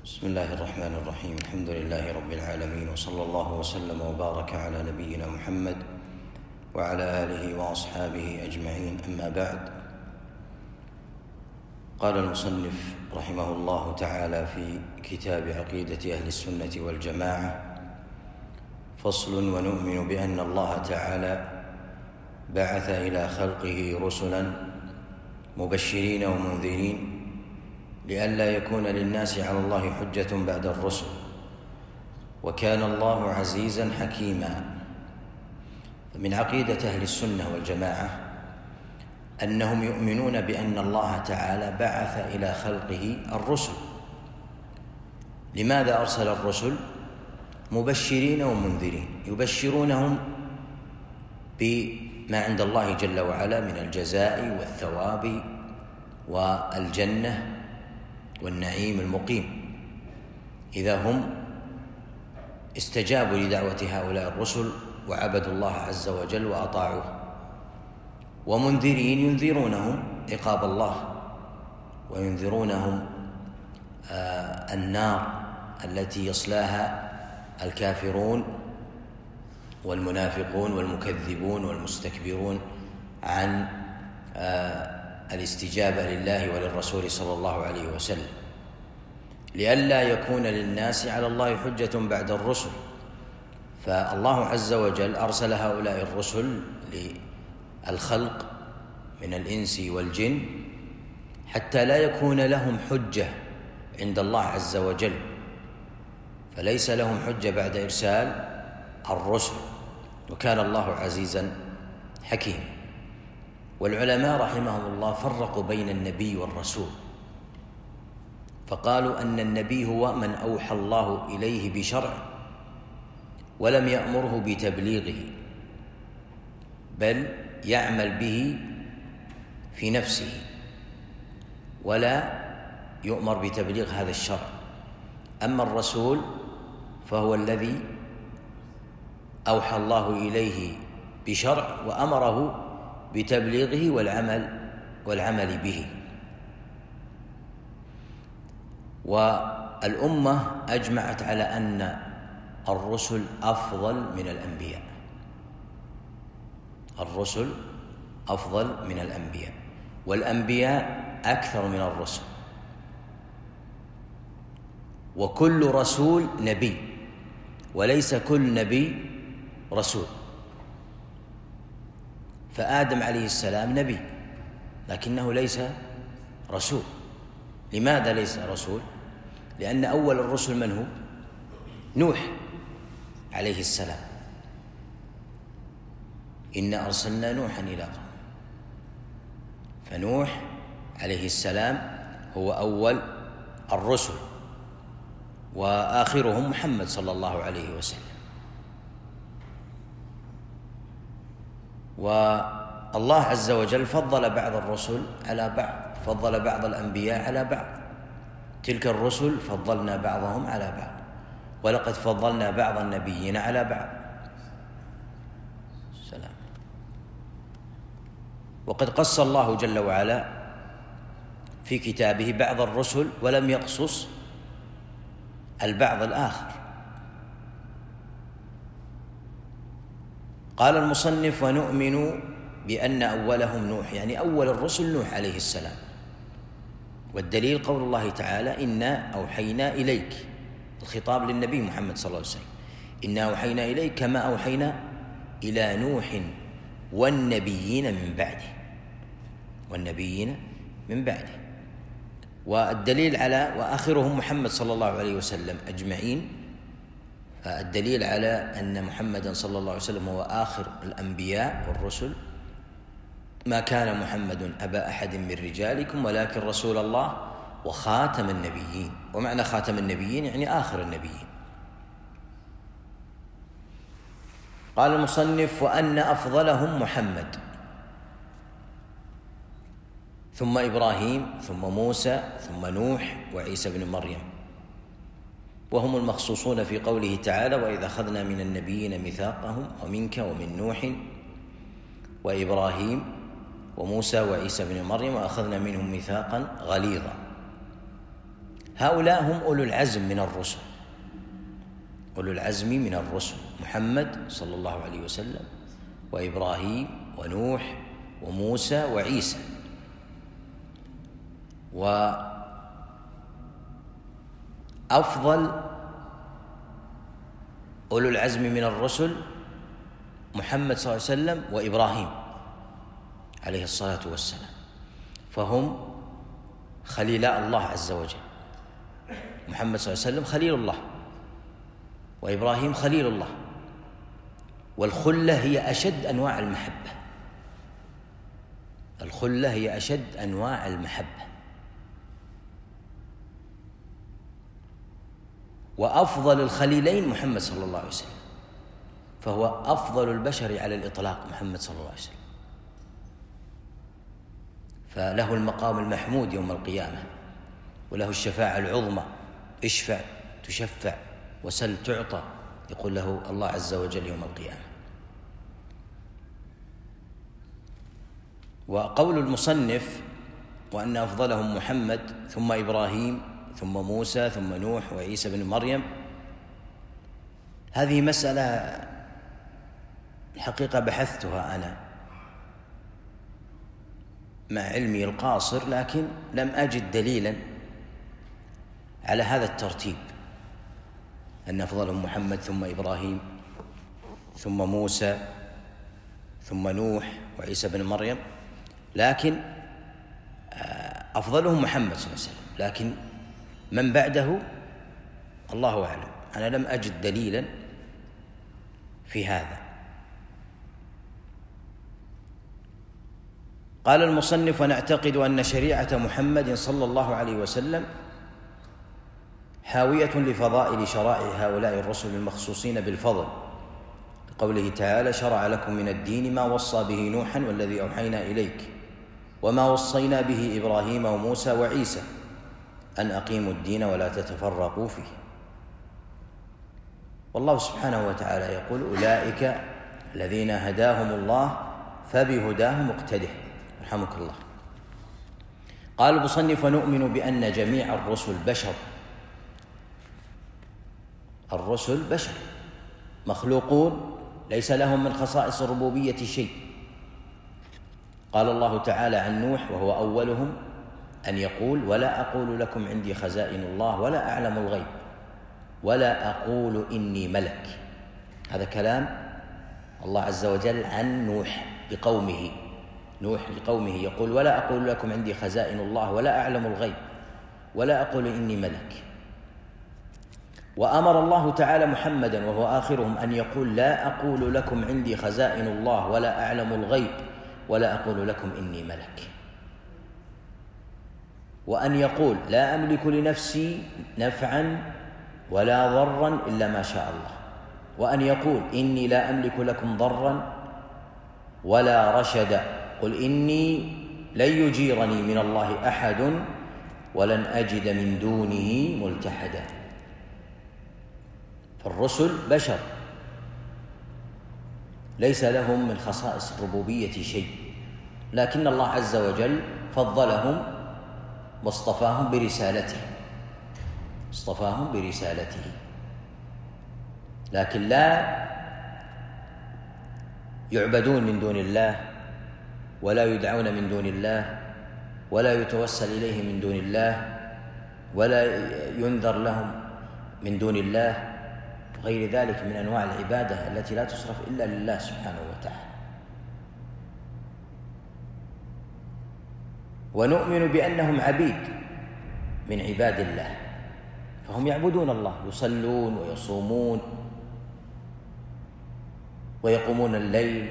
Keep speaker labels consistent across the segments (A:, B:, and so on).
A: بسم الله الرحمن الرحيم. الحمد لله رب العالمين، وصلى الله وسلم وبارك على نبينا محمد وعلى آله وأصحابه أجمعين. أما بعد، قال المصنف رحمه الله تعالى في كتاب عقيدة أهل السنة والجماعة: فصل: ونؤمن بأن الله تعالى بعث إلى خلقه رسلا مبشرين ومنذرين لئلا يكون للناس على الله حجة بعد الرسل، وكان الله عزيزا حكيما. فمن عقيدة أهل السنة والجماعة أنهم يؤمنون بأن الله تعالى بعث إلى خلقه الرسل. لماذا أرسل الرسل؟ مبشرين ومنذرين، يبشرونهم بما عند الله جل وعلا من الجزاء والثواب والجنة والنعيم المقيم إذا هم استجابوا لدعوة هؤلاء الرسل وعبدوا الله عز وجل وأطاعوه. ومنذرين ينذرونهم عقاب الله، وينذرونهم النار التي يصلاها الكافرون والمنافقون والمكذبون والمستكبرون عن الاستجابة لله وللرسول صلى الله عليه وسلم، لئلا يكون للناس على الله حجة بعد الرسل. فالله عز وجل أرسل هؤلاء الرسل للخلق من الإنس والجن حتى لا يكون لهم حجة عند الله عز وجل، فليس لهم حجة بعد إرسال الرسل، وكان الله عزيزا حكيما. والعلماء رحمهم الله فرقوا بين النبي والرسول، فقالوا أن النبي هو من أوحى الله إليه بشرع ولم يأمره بتبليغه، بل يعمل به في نفسه ولا يؤمر بتبليغ هذا الشرع. أما الرسول فهو الذي أوحى الله إليه بشرع وأمره بتبليغه والعمل به. والأمة أجمعت على أن الرسل أفضل من الأنبياء، الرسل أفضل من الأنبياء، والأنبياء أكثر من الرسل، وكل رسول نبي وليس كل نبي رسول. فآدم عليه السلام نبي لكنه ليس رسول. لماذا ليس رسول؟ لأن أول الرسل من هو؟ نوح عليه السلام: إنا أرسلنا نوحا إلى قومه. فنوح عليه السلام هو أول الرسل، وآخرهم محمد صلى الله عليه وسلم. والله عز وجل فضل بعض الرسل على بعض، فضل بعض الأنبياء على بعض. تلك الرسل فضلنا بعضهم على بعض، ولقد فضلنا بعض النبيين على بعض. سلام. وقد قص الله جل وعلا في كتابه بعض الرسل ولم يقصص البعض الآخر. قال المصنف: ونؤمن بأن أولهم نوح، يعني أول الرسل نوح عليه السلام. والدليل قول الله تعالى: إنا أوحينا إليك، الخطاب للنبي محمد صلى الله عليه وسلم: إنا أوحينا إليك كما أوحينا إلى نوح والنبيين من بعده، والنبيين من بعده. والدليل على وآخرهم محمد صلى الله عليه وسلم أجمعين، فالدليل على أن محمدا صلى الله عليه وسلم هو آخر الأنبياء والرسل: ما كان محمد أبا أحد من رجالكم ولكن رسول الله وخاتم النبيين. ومعنى خاتم النبيين يعني آخر النبيين. قال المصنف: وأن أفضلهم محمد، ثم إبراهيم، ثم موسى، ثم نوح، وعيسى بن مريم، وهم المخصوصون في قوله تعالى: وإذا أخذنا من النبيين ميثاقهم ومنك ومن نوح وإبراهيم وموسى وعيسى بن مريم وأخذنا منهم ميثاقا غليظا. هؤلاء هم أولو العزم من الرسل، أولو العزم من الرسل: محمد صلى الله عليه وسلم، وإبراهيم، ونوح، وموسى، وعيسى. وأفضل أولو العزم من الرسل محمد صلى الله عليه وسلم وإبراهيم عليه الصلاة والسلام، فهم خليلاء الله عز وجل. محمد صلى الله عليه وسلم خليل الله، وإبراهيم خليل الله. والخلة هي أشد أنواع المحبة، الخلة هي أشد أنواع المحبة. وأفضل الخليلين محمد صلى الله عليه وسلم، فهو أفضل البشر على الإطلاق محمد صلى الله عليه وسلم، فله المقام المحمود يوم القيامة، وله الشفاعة العظمى: اشفع تشفع وسل تعطى، يقول له الله عز وجل يوم القيامة. وقول المصنف وأن أفضلهم محمد ثم إبراهيم ثم موسى ثم نوح وعيسى بن مريم، هذه مسألة الحقيقة بحثتها أنا مع علمي القاصر، لكن لم أجد دليلا على هذا الترتيب، أن أفضلهم محمد ثم إبراهيم ثم موسى ثم نوح وعيسى بن مريم، لكن أفضلهم محمد صلى الله عليه وسلم، لكن من بعده الله أعلم، أنا لم أجد دليلا في هذا. قال المصنف: ونعتقد أن شريعة محمد صلى الله عليه وسلم حاوية لفضائل شرائع هؤلاء الرسل المخصوصين بالفضل، قوله تعالى: شرع لكم من الدين ما وصى به نوحا والذي أوحينا إليك وما وصينا به إبراهيم وموسى وعيسى أن أقيموا الدين ولا تتفرقوا فيه. والله سبحانه وتعالى يقول: أولئك الذين هداهم الله فبهداهم اقتده. رحمك الله. قال المصنف: ونؤمن بأن جميع الرسل بشر، الرسل بشر مخلوقون ليس لهم من خصائص الربوبية شيء. قال الله تعالى عن نوح وهو أولهم أن يقول: ولا أقول لكم عندي خزائن الله ولا أعلم الغيب ولا أقول إني ملك. هذا كلام الله عز وجل عن نوح لقومه. نوح لقومه يقول: ولا أقول لكم عندي خزائن الله ولا أعلم الغيب ولا أقول إني ملك. وأمر الله تعالى محمدا وهو آخرهم أن يقول: لا أقول لكم عندي خزائن الله ولا أعلم الغيب ولا أقول لكم إني ملك. وأن يقول: لا أملك لنفسي نفعا ولا ضرا إلا ما شاء الله. وأن يقول: إني لا أملك لكم ضرا ولا رشدا، قل إني لن يجيرني من الله أحد ولن أجد من دونه ملتحدا. فالرسل بشر ليس لهم من خصائص الربوبية شيء، لكن الله عز وجل فضلهم واصطفاهم برسالته، لكن لا يعبدون من دون الله ولا يدعون من دون الله ولا يتوسل إليه من دون الله ولا ينذر لهم من دون الله، غير ذلك من أنواع العبادة التي لا تصرف إلا لله سبحانه وتعالى. ونؤمن بأنهم عبيد من عباد الله، فهم يعبدون الله، يصلون ويصومون ويقومون الليل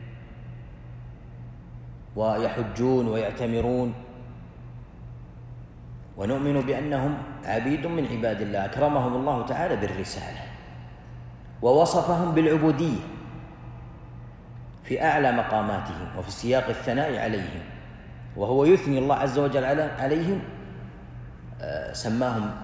A: ويحجون ويعتمرون. ونؤمن بأنهم عبيد من عباد الله أكرمهم الله تعالى بالرسالة ووصفهم بالعبودية في أعلى مقاماتهم وفي سياق الثناء عليهم، وهو يثني الله عز وجل عليهم، سماهم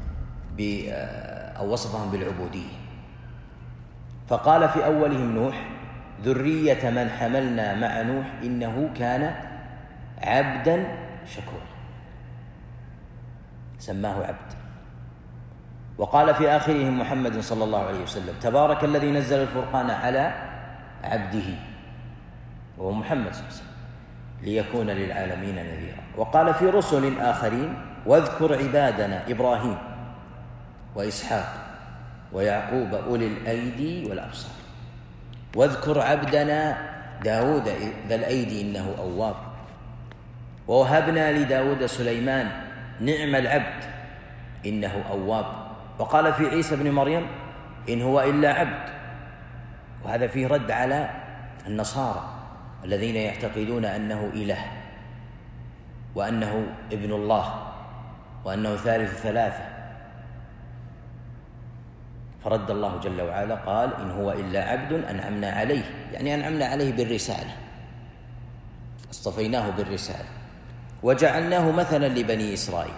A: أو وصفهم بالعبودية. فقال في أولهم نوح: ذرية من حملنا مع نوح إنه كان عبدا شكورا. سماه عبد. وقال في آخرهم محمد صلى الله عليه وسلم: تبارك الذي نزل الفرقان على عبده، وهو محمد صلى الله عليه وسلم، ليكون للعالمين نذيرا. وقال في رسل آخرين: واذكر عبادنا إبراهيم وإسحاق ويعقوب أولي الأيدي والأبصار. واذكر عبدنا داود ذا الأيدي إنه أواب. ووهبنا لداود سليمان نعم العبد إنه أواب. وقال في عيسى بن مريم: إن هو إلا عبد. وهذا فيه رد على النصارى الذين يعتقدون أنه إله وأنه ابن الله وأنه ثالث ثلاثة. فرد الله جل وعلا قال: إن هو إلا عبد أنعمنا عليه، يعني أنعمنا عليه بالرسالة، اصطفيناه بالرسالة وجعلناه مثلا لبني إسرائيل.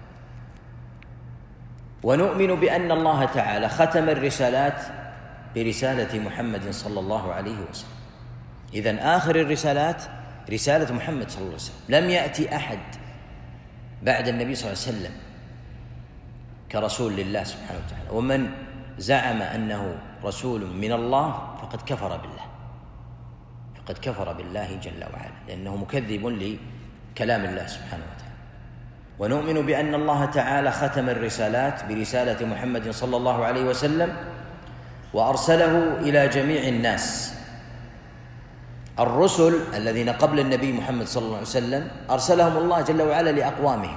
A: ونؤمن بأن الله تعالى ختم الرسالات برسالة محمد صلى الله عليه وسلم. إذن آخر الرسالات رسالة محمد صلى الله عليه وسلم. لم يأتي أحد بعد النبي صلى الله عليه وسلم كرسول لله سبحانه وتعالى. ومن زعم أنه رسول من الله فقد كفر بالله، فقد كفر بالله جل وعلا، لأنه مكذب لكلام الله سبحانه وتعالى. ونؤمن بأن الله تعالى ختم الرسالات برسالة محمد صلى الله عليه وسلم وأرسله إلى جميع الناس. الرسل الذين قبل النبي محمد صلى الله عليه وسلم أرسلهم الله جل وعلا لأقوامهم.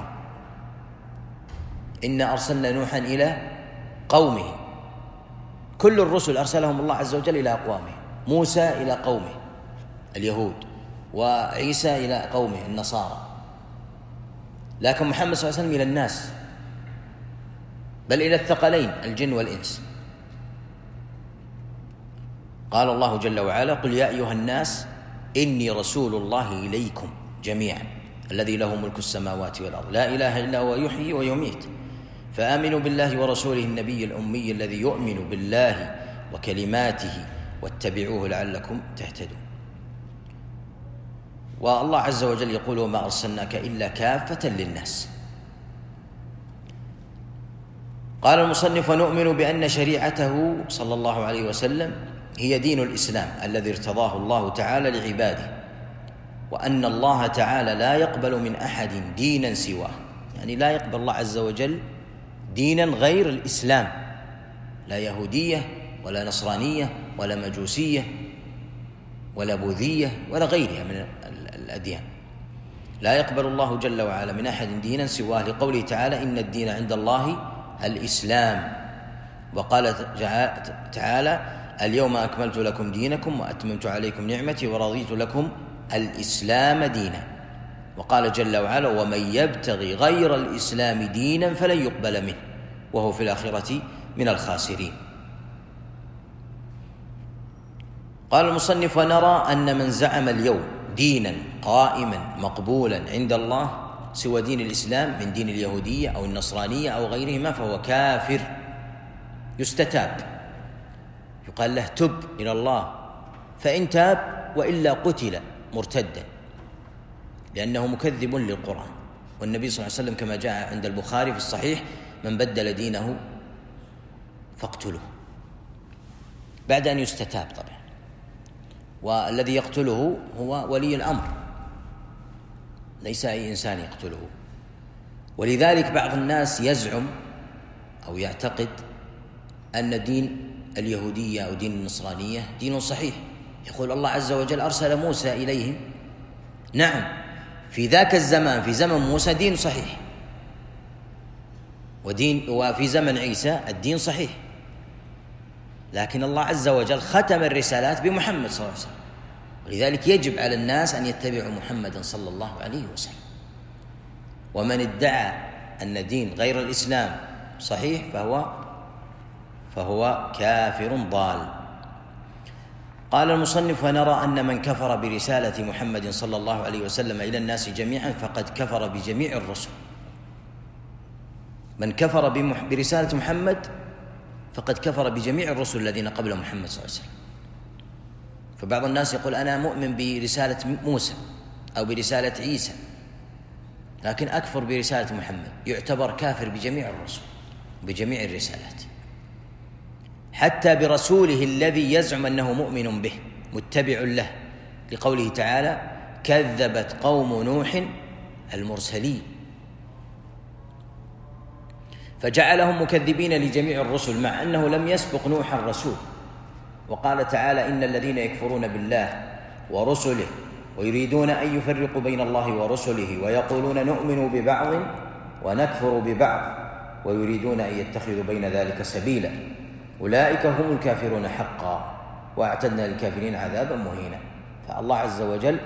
A: إنا أرسلنا نوحا إلى قومه. كل الرسل أرسلهم الله عز وجل إلى أقوامه. موسى إلى قومه اليهود، وعيسى إلى قومه النصارى. لكن محمد صلى الله عليه وسلم إلى الناس، بل إلى الثقلين الجن والإنس. قال الله جل وعلا: قل يا أيها الناس إني رسول الله إليكم جميعا الذي له ملك السماوات والأرض لا إله إلا هو يحيي ويميت فآمنوا بالله ورسوله النبي الأمي الذي يؤمن بالله وكلماته واتبعوه لعلكم تهتدون. والله عز وجل يقول: وما أرسلناك إلا كافة للناس. قال المصنف: ونؤمن بأن شريعته صلى الله عليه وسلم هي دين الإسلام الذي ارتضاه الله تعالى لعباده، وأن الله تعالى لا يقبل من أحد دينا سواه، يعني لا يقبل الله عز وجل دينا غير الإسلام، لا يهودية ولا نصرانية ولا مجوسية ولا بوذية ولا غيرها من الأديان. لا يقبل الله جل وعلا من أحد دينا سواه، لقوله تعالى: إن الدين عند الله الإسلام. وقال تعالى: اليوم أكملت لكم دينكم وأتممت عليكم نعمتي ورضيت لكم الإسلام دينا. وقال جل وعلا: ومن يبتغي غير الإسلام دينا فلن يقبل منه وهو في الآخرة من الخاسرين. قال المصنف: ونرى أن من زعم اليوم دينا قائما مقبولا عند الله سوى دين الإسلام من دين اليهودية أو النصرانية أو غيرهما فهو كافر يستتاب، يقال له: تب إلى الله، فإن تاب وإلا قتل مرتدا، لأنه مكذب للقرآن. والنبي صلى الله عليه وسلم كما جاء عند البخاري في الصحيح: من بدل دينه فاقتله، بعد أن يستتاب طبعا. والذي يقتله هو ولي الأمر، ليس أي إنسان يقتله. ولذلك بعض الناس يزعم أو يعتقد أن دين اليهودية أو دين النصرانية دين صحيح. يقول: الله عز وجل أرسل موسى إليهم. نعم، في ذاك الزمان في زمن موسى دين صحيح، وفي زمن عيسى الدين صحيح، لكن الله عز وجل ختم الرسالات بمحمد صلى الله عليه وسلم. ولذلك يجب على الناس أن يتبعوا محمدا صلى الله عليه وسلم. ومن ادعى أن دين غير الإسلام صحيح فهو كافر ضال. قال المصنف: ونرى أن من كفر برسالة محمد صلى الله عليه وسلم إلى الناس جميعا فقد كفر بجميع الرسل. من كفر برسالة محمد فقد كفر بجميع الرسل الذين قبل محمد صلى الله عليه وسلم. فبعض الناس يقول: أنا مؤمن برسالة موسى أو برسالة عيسى، لكن أكفر برسالة محمد يعتبر كافر بجميع الرسل بجميع الرسالات، حتى برسوله الذي يزعم أنه مؤمن به متبع له، لقوله تعالى: كذبت قوم نوح المرسلين، فجعلهم مكذبين لجميع الرسل مع أنه لم يسبق نوح الرسول. وقال تعالى: إن الذين يكفرون بالله ورسله ويريدون أن يفرقوا بين الله ورسله ويقولون نؤمن ببعض ونكفر ببعض ويريدون أن يتخذوا بين ذلك سبيلا أولئك هم الكافرون حقا وأعتدنا للكافرين عذابا مهينا. فالله عز وجل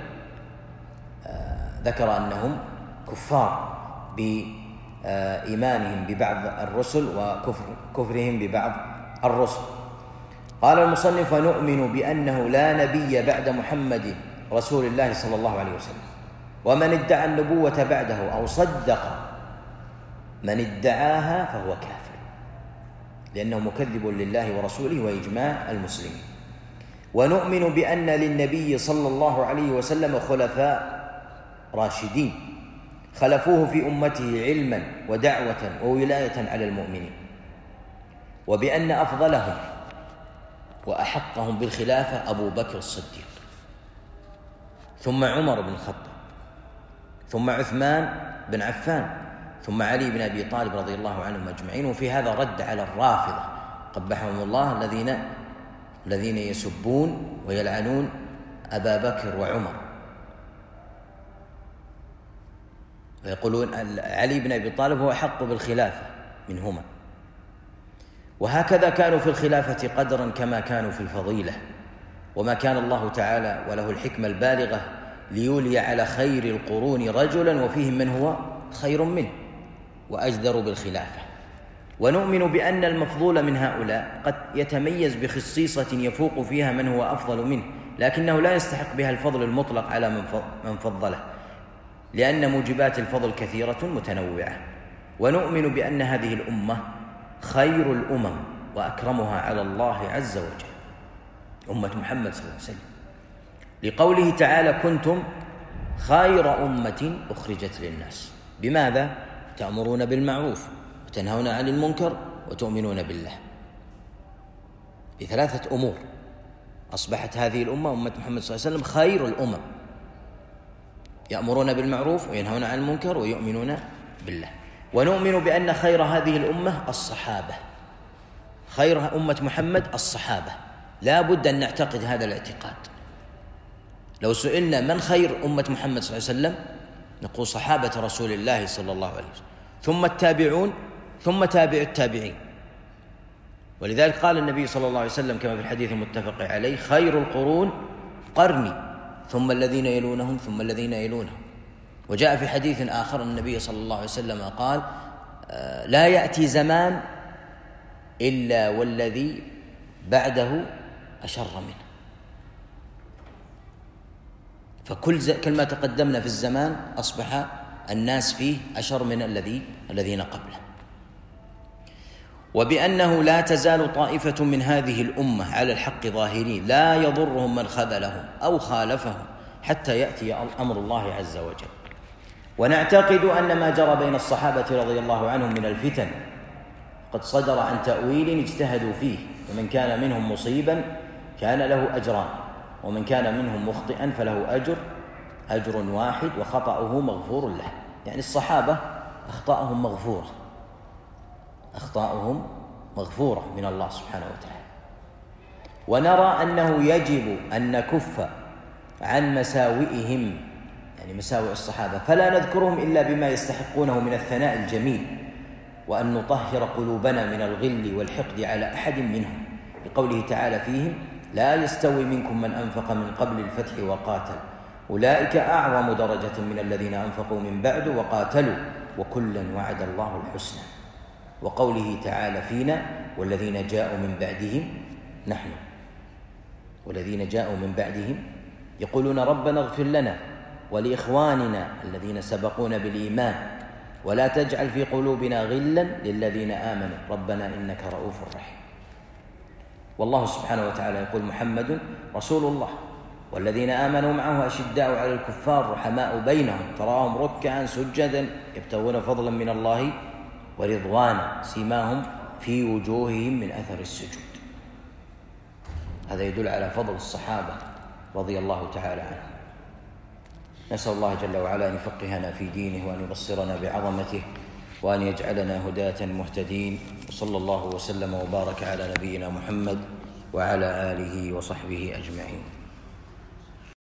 A: ذكر أنهم كفار بإيمانهم ببعض الرسل وكفرهم ببعض الرسل. قال المصنف: ونؤمن بأنه لا نبي بعد محمد رسول الله صلى الله عليه وسلم، ومن ادعى النبوة بعده أو صدق من ادعاها فهو كافر، لأنه مكذب لله ورسوله وإجماع المسلمين. ونؤمن بأن للنبي صلى الله عليه وسلم خلفاء راشدين خلفوه في أمته علما ودعوة وولاية على المؤمنين، وبأن أفضلهم وأحقهم بالخلافة أبو بكر الصديق، ثم عمر بن الخطاب، ثم عثمان بن عفان، ثم علي بن أبي طالب رضي الله عنهم أجمعين. وفي هذا رد على الرافضة قبحهم الله الذين يسبون ويلعنون أبا بكر وعمر، ويقولون علي بن أبي طالب هو أحق بالخلافة منهما. وهكذا كانوا في الخلافة قدرا كما كانوا في الفضيلة، وما كان الله تعالى وله الحكمة البالغة ليولي على خير القرون رجلا وفيهم من هو خير منه وأجدر بالخلافة. ونؤمن بأن المفضول من هؤلاء قد يتميز بخصيصة يفوق فيها من هو أفضل منه، لكنه لا يستحق بها الفضل المطلق على من فضله، لأن موجبات الفضل كثيرة متنوعة. ونؤمن بأن هذه الأمة خير الأمم وأكرمها على الله عز وجل، أمة محمد صلى الله عليه وسلم، لقوله تعالى: كنتم خير أمة أخرجت للناس. بماذا؟ تأمرون بالمعروف وتنهون عن المنكر وتؤمنون بالله. بثلاثة أمور أصبحت هذه الأمة أمة محمد صلى الله عليه وسلم خير الأمم، يأمرون بالمعروف وينهون عن المنكر ويؤمنون بالله. ونؤمن بأن خير هذه الأمة الصحابة، خير أمة محمد الصحابة، لا بد أن نعتقد هذا الاعتقاد. لو سئلنا من خير أمة محمد صلى الله عليه وسلم نقول صحابة رسول الله صلى الله عليه وسلم، ثم التابعون، ثم تابع التابعين. ولذلك قال النبي صلى الله عليه وسلم كما في الحديث المتفق عليه: خير القرون قرني ثم الذين يلونهم ثم الذين يلونهم. وجاء في حديث آخر النبي صلى الله عليه وسلم قال: لا يأتي زمان إلا والذي بعده أشر منه. فكل ما تقدمنا في الزمان أصبح الناس فيه أشر من الذين قبله. وبأنه لا تزال طائفة من هذه الأمة على الحق ظاهرين لا يضرهم من خذلهم أو خالفهم حتى يأتي أمر الله عز وجل. ونعتقد أن ما جرى بين الصحابة رضي الله عنهم من الفتن قد صدر عن تأويل اجتهدوا فيه، ومن كان منهم مصيبا كان له أجران، ومن كان منهم مخطئا فله أجر واحد وخطأه مغفور له. يعني الصحابة أخطاؤهم مغفورة من الله سبحانه وتعالى. ونرى أنه يجب أن نكف عن مساوئهم، يعني مساوئ الصحابة، فلا نذكرهم إلا بما يستحقونه من الثناء الجميل، وأن نطهر قلوبنا من الغل والحقد على أحد منهم، لقوله تعالى فيهم: لا يستوي منكم من أنفق من قبل الفتح وقاتل أولئك أعظم درجة من الذين أنفقوا من بعد وقاتلوا وكلا وعد الله الحسنى. وقوله تعالى فينا: والذين جاءوا من بعدهم يقولون ربنا اغفر لنا ولإخواننا الذين سبقونا بالإيمان ولا تجعل في قلوبنا غلا للذين آمنوا ربنا إنك رؤوف رحيم. والله سبحانه وتعالى يقول: محمد رسول الله والذين آمنوا معه أشداء على الكفار رحماء بينهم تراهم ركعا سجدا يبتغون فضلا من الله ورضوانا سيماهم في وجوههم من أثر السجود. هذا يدل على فضل الصحابة رضي الله تعالى عنهم. نسأل الله جل وعلا أن يفقهنا في دينه وأن يبصرنا بعظمته وأن يجعلنا هداة مهتدين. وصلى الله وسلم وبارك على نبينا محمد وعلى آله وصحبه أجمعين.